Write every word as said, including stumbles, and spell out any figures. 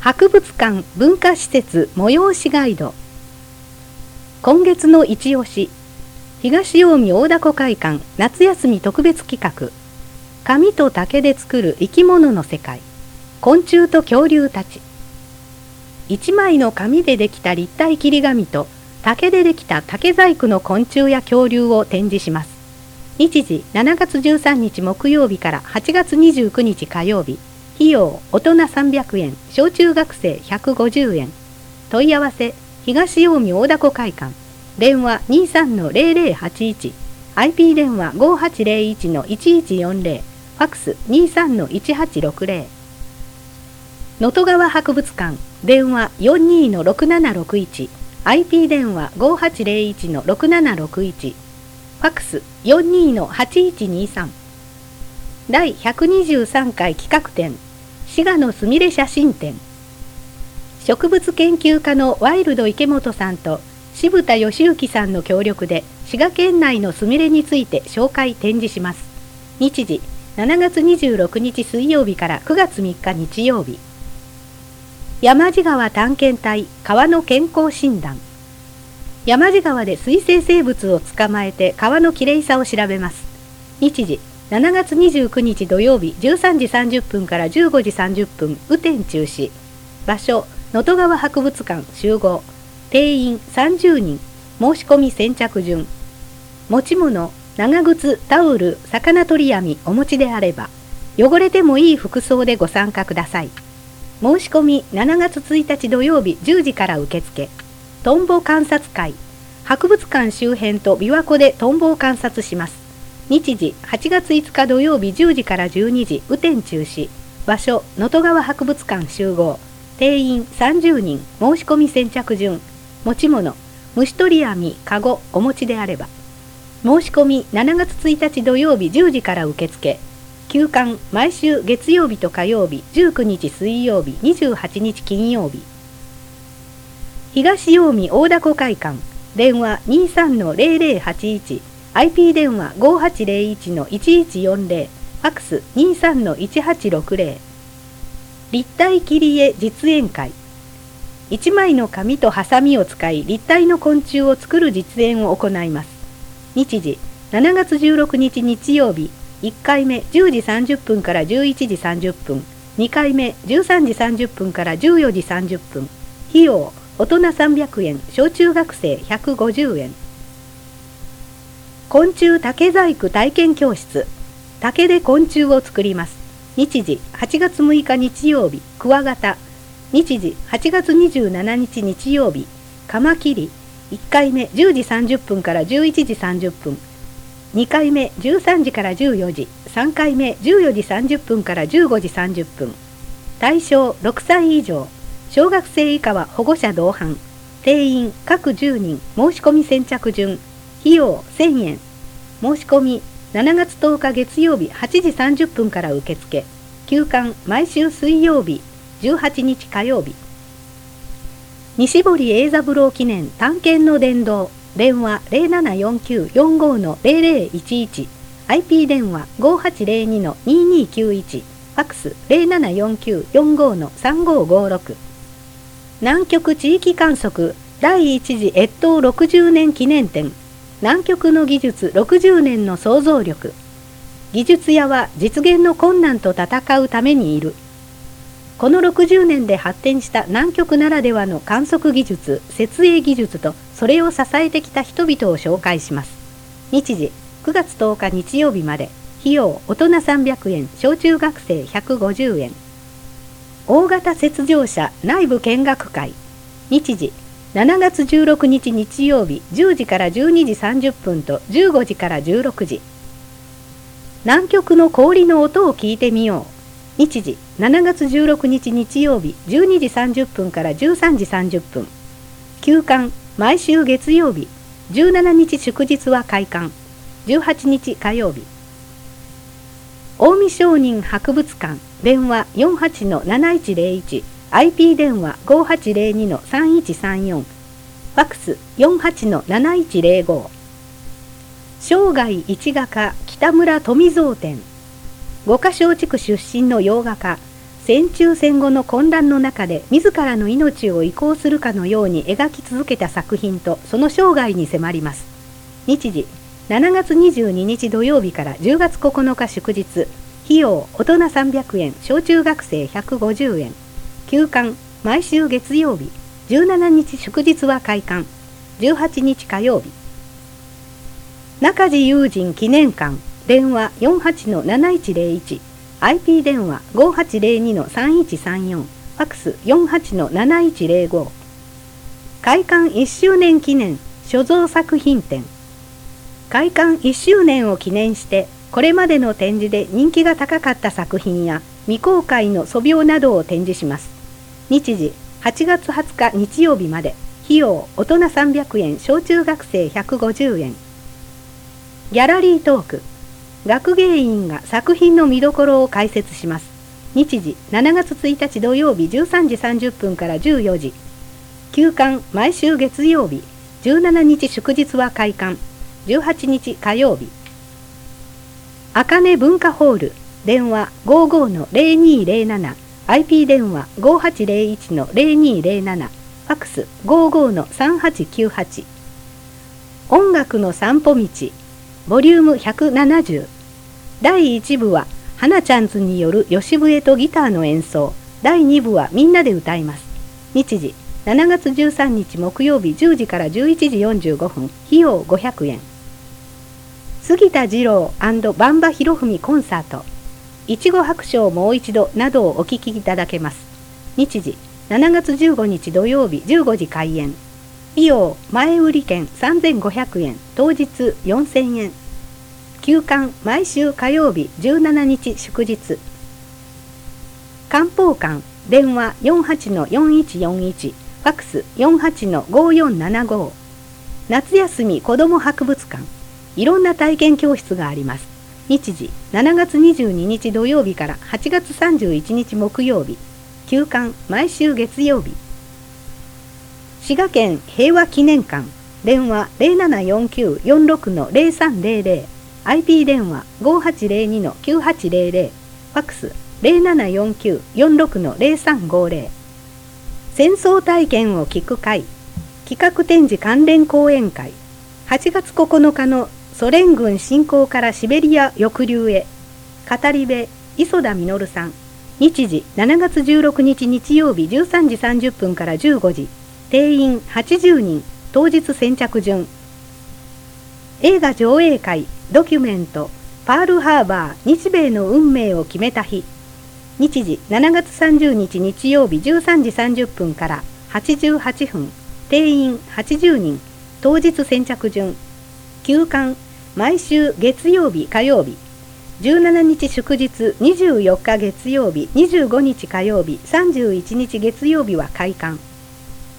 博物館文化施設催しガイド。今月の一押し、東近江大凧会館夏休み特別企画、紙と竹で作る生き物の世界、昆虫と恐竜たち。一枚の紙でできた立体切り紙と竹でできた竹細工の昆虫や恐竜を展示します。日時しちがつじゅうさんにち木曜日からはちがつにじゅうくにち火曜日。費用大人さんびゃくえん、小中学生ひゃくごじゅうえん。問い合わせ東近江大凧会館、電話 にじゅうさんのゼロゼロはちいち、 アイピー 電話 ごはちゼロいちのいちいちよんゼロ、ファックス にじゅうさんのいちはちろくゼロ。能登川博物館、電話 よんじゅうにのろくななろくいち、 アイピー 電話 ごはちゼロいちのろくななろくいち、ファックス よんじゅうにのはちいちにさん。第ひゃくにじゅうさんかい企画展、滋賀のすみれ写真展。植物研究家のワイルド池本さんと渋田義之さんの協力で滋賀県内のすみれについて紹介展示します。日時しちがつにじゅうろくにち水曜日からくがつみっか日曜日。山地川探検隊川の健康診断。山地川で水生生物を捕まえて川のきれいさを調べます。日時しちがつにじゅうくにち土曜日じゅうさんじさんじゅっぷんからじゅうごじさんじゅっぷん雨天中止。場所能登川博物館集合。定員さんじゅうにん。申し込み先着順。持ち物長靴、タオル、魚取り網お持ちであれば、汚れてもいい服装でご参加ください。申し込みしちがつついたち土曜日じゅうじから受付。トンボ観察会。博物館周辺と琵琶湖でトンボを観察します。日時はちがついつか土曜日じゅうじからじゅうにじ雨天中止。場所能登川博物館集合。定員さんじゅうにん。申し込み先着順。持ち物虫取り網、かごお持ちであれば。申し込みしちがつついたち土曜日じゅうじから受付。休館毎週月曜日と火曜日、じゅうくにち水曜日、にじゅうはちにち金曜日。東近江大凧会館、電話 にじゅうさんのゼロゼロはちいち、 アイピー 電話 ごはちゼロいちのいちいちよんゼロ、ファックス にじゅうさんのいちはちろくゼロ。立体切り絵実演会。いちまいの紙とハサミを使い立体の昆虫を作る実演を行います。日時しちがつじゅうろくにち日曜日。いっかいめじゅうじさんじゅっぷんからじゅういちじさんじゅっぷん。にかいめじゅうさんじさんじゅっぷんからじゅうよじさんじゅっぷん。費用大人さんびゃくえん、小中学生ひゃくごじゅうえん。昆虫竹細工体験教室。竹で昆虫を作ります。日時はちがつむいか日曜日、クワガタ。日時はちがつにじゅうしちにち日曜日、カマキリ。いっかいめじゅうじさんじゅっぷんからじゅういちじさんじゅっぷん。にかいめじゅうさんじからじゅうよじ。さんかいめじゅうよじさんじゅっぷんからじゅうごじさんじゅっぷん。対象ろくさい以上。小学生以下は保護者同伴。定員各じゅうにん。申し込み先着順。費用せんえん。申し込みしちがつとおか月曜日はちじさんじゅっぷんから受付。休館毎週水曜日、じゅうはちにち火曜日。西堀英三郎記念探検の殿堂。電話 ゼロななよんきゅうよんごのゼロゼロいちいち、 アイピー 電話 ごはちゼロにのににきゅういち、ファックス ゼロななよんきゅうよんごのさんごごろく。南極地域観測第一次越冬ろくじゅうねん記念展。南極の技術ろくじゅうねんの想像力。技術屋は実現の困難と戦うためにいる。このろくじゅうねんで発展した南極ならではの観測技術、設営技術とそれを支えてきた人々を紹介します。日時くがつとおか日曜日まで。費用大人さんびゃくえん、小中学生ひゃくごじゅうえん。大型雪上車内部見学会。日時しちがつじゅうろくにち日曜日じゅうじからじゅうにじさんじゅっぷんとじゅうごじからじゅうろくじ。南極の氷の音を聞いてみよう。日時しちがつじゅうろくにち日曜日じゅうにじさんじゅっぷんからじゅうさんじさんじゅっぷん。休館毎週月曜日。じゅうしちにち祝日は開館。じゅうはちにち火曜日。近江商人博物館。電話 よんはちのなないちゼロいち、 アイピー 電話 ごはちゼロにのさんいちさんよん、ファックス よんはちのなないちゼロご。生涯一画家北村富蔵展。五箇松地区出身の洋画家戦中戦後の混乱の中で自らの命を移行するかのように描き続けた作品とその生涯に迫ります。日時しちがつにじゅうににち土曜日からじゅうがつここのか祝日。費用大人さんびゃくえん、小中学生ひゃくごじゅうえん。休館毎週月曜日。じゅうしちにち祝日は開館。じゅうはちにち火曜日。中地友人記念館。電話 よんはちのなないちぜろいち。アイピー 電話 ごはちぜろにのさんいちさんよん。ファックス よんはちのなないちぜろご。開館いっしゅうねん記念所蔵作品展。開館いっしゅうねんを記念してこれまでの展示で人気が高かった作品や未公開の素描などを展示します。日時はちがつはつか日曜日まで。費用大人さんびゃくえん、小中学生ひゃくごじゅうえん。ギャラリートーク。学芸員が作品の見どころを解説します。日時しちがつついたち土曜日じゅうさんじさんじゅっぷんからじゅうよじ。休館毎週月曜日。じゅうしちにち祝日は開館。じゅうはちにち火曜日。あかね文化ホール。電話 ごじゅうごのぜろにぜろなな。アイピー 電話 ごはちぜろいちのぜろにぜろなな。ファックス ごじゅうごのさんはちきゅうはち。音楽の散歩道。ボリュームひゃくななじゅう。だいいちぶは花ちゃんズによる吉笛とギターの演奏。だいにぶはみんなで歌います。日時しちがつじゅうさんにち木曜日じゅうじからじゅういちじよんじゅうごふん。費用ごひゃくえん。杉田二郎&バンバ博文コンサート。いちご白書をもう一度などをお聴きいただけます。日時しちがつじゅうごにち土曜日じゅうごじ開演。費用前売り券さんぜんごひゃくえん、当日よんせんえん。休館毎週火曜日じゅうしちにち祝日。漢方館電話 よんはちのよんいちよんいち。ファックス よんはちのごよんななご。夏休み子ども博物館。いろんな体験教室があります。日時しちがつにじゅうににち土曜日からはちがつさんじゅういちにち木曜日。休館毎週月曜日。滋賀県平和記念館電話 ぜろななよんきゅうよんろくのぜろさんぜろぜろ。アイピー 電話 ごはちぜろにのきゅうはちぜろぜろ。ファックス ぜろななよんきゅうよんろくのぜろさんごぜろ。戦争体験を聞く会。企画展示関連講演会。はちがつここのかのソ連軍侵攻からシベリア抑留へ。語り部磯田実さん。日時しちがつじゅうろくにち日曜日じゅうさんじさんじゅっぷんからじゅうごじ。定員はちじゅうにん。当日先着順。映画上映会ドキュメントパールハーバー日米の運命を決めた日。日時しちがつさんじゅうにち日曜日じゅうさんじさんじゅっぷんからはちじゅうはっぷん。定員はちじゅうにん。当日先着順。休館毎週月曜日火曜日。じゅうしちにち祝日にじゅうよっか月曜日にじゅうごにち火曜日さんじゅういちにち月曜日は開館。